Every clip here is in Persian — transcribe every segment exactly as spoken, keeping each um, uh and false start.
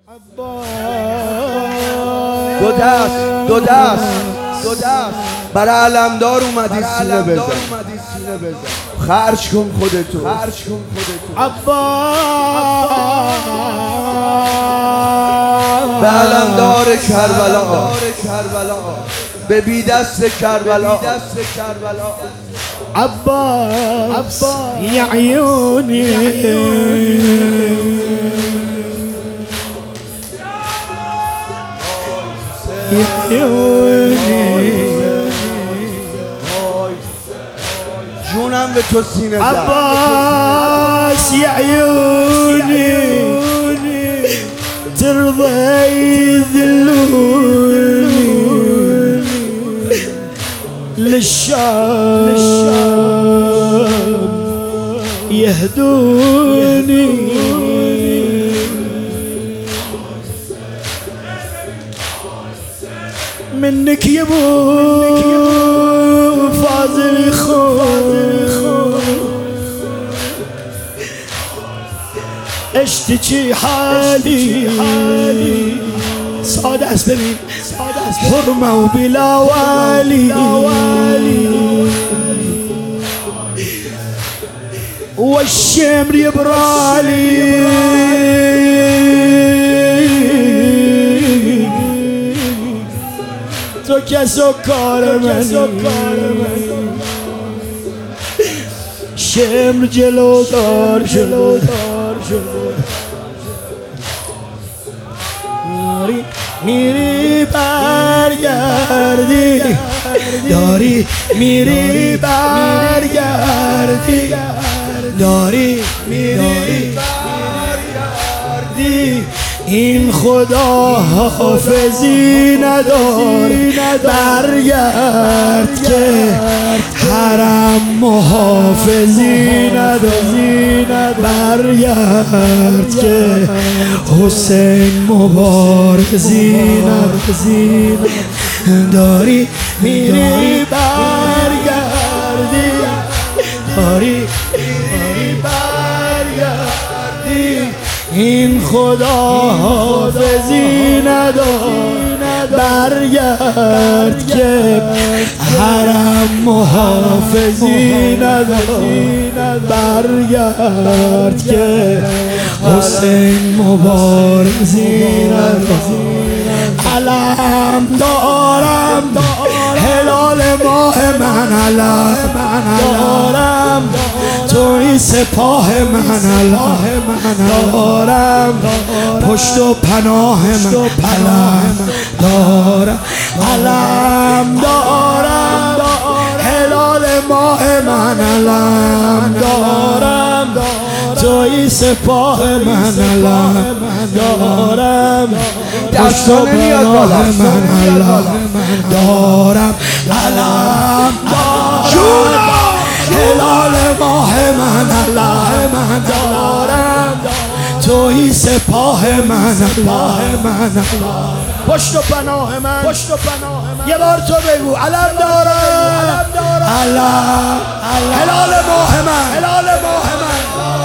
دو دست دو دست دو دست برای علمدار اومدی سینه بزن، خرج کن خودتو، خرج کن خودتو. عباس به علمدار کربلا، به بی دست کربلا، عباس یا عیونی یا عیونی جونم به تو سینه زد. عباس یا عیونی ترضى يذلوني للشام يهدوني منك يا ابو فاضل خون اشتكي حالي سادة اسبرين حرمة وبلا والي والشمر يبرالي تو که سکار منی شمر جلودار جلودار جلودار میری برگردی داری میری برگردی داری میری برگردی این خدا حافظی نداری برگرد که حرم محافظی نداری برگرد که حسین مبارزی نداری داری میری برگردی داری میری برگردی این خدا حافظی ندار برگرد که حرم محافظی ندار برگرد که حسین مبارزی ندار علم دارم هلال ماه من علم دارم توی سپاه من علم دارم پشت و پناه من علم دارم علم دارم هلال ماه من علم دارم توی سپاه من علم دارم پشت و پناه من علم دارم علم دارم هلال ماه من علم دارم توی سپاه من علم پشت و پناه من پشت و پناه من یه بار تو بگو علم دارم علم هلال ماه من هلال ماه من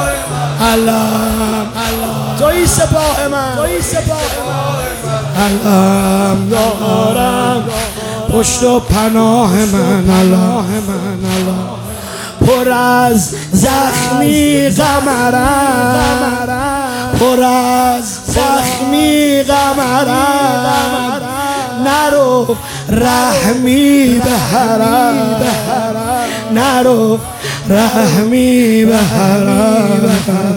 علم توی سپاه من توی سپاه من علم دارم پشت و پناه من علم من پر از زخمی قمرم پر از زخمی قمرم نرو رحمی به حرم نرو رحمی به حرم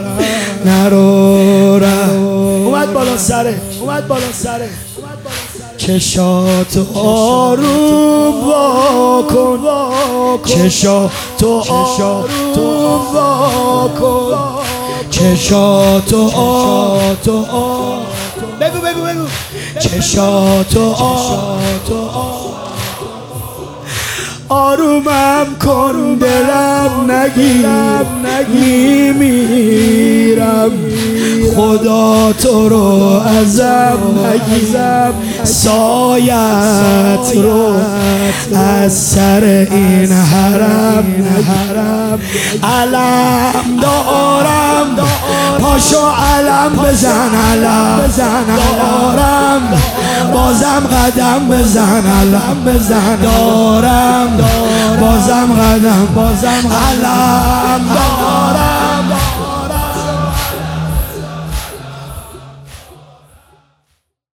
نرو رحم اومد بالا سره اومد بالا سره چشاتو آروم واکن چشاتو آروم واکن چشاتو آروم بگو بگو بگو چشاتو آروم آرومم کن دلم نگیرم میمیرم خدا تو رو ازم نگیرم سایت رو از سر این حرم علم دارم پاشو علم بزن علم بزن دارم بازم قدم بزن علم بزن دارم بازم قدم بازم علم دارم